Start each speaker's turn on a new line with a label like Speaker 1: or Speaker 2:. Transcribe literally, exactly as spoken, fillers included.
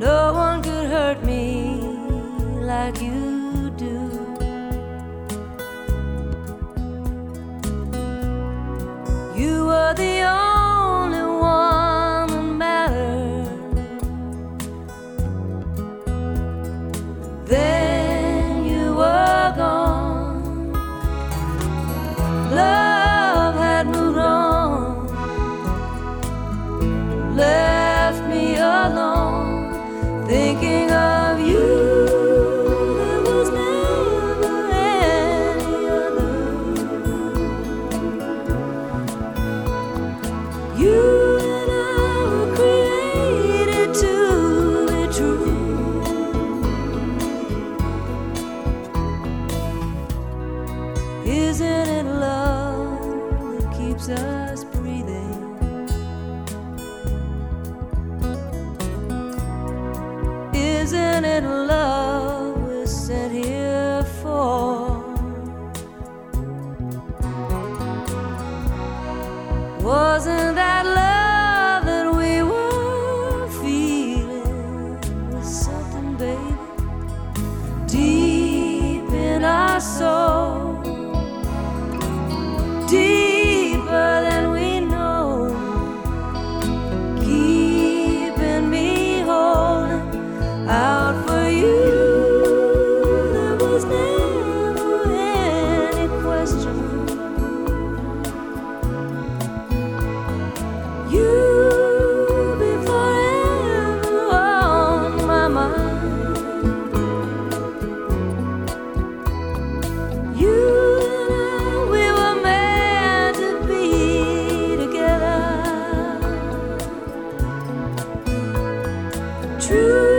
Speaker 1: No one could hurt me like you do. You were the only one that mattered. Then you were gone. Love had moved on, left me alone, thinking of you. There was never any other. You and I were created to be true. Isn't it love that keeps us breathing? Isn't it love we're sent here for? Wasn't that love that we were feeling? Was something, baby, deep in our soul, deeper than we know, keeping me holding out for you. There was never any question. You'll be forever on my mind. You and I, we were meant to be together. True.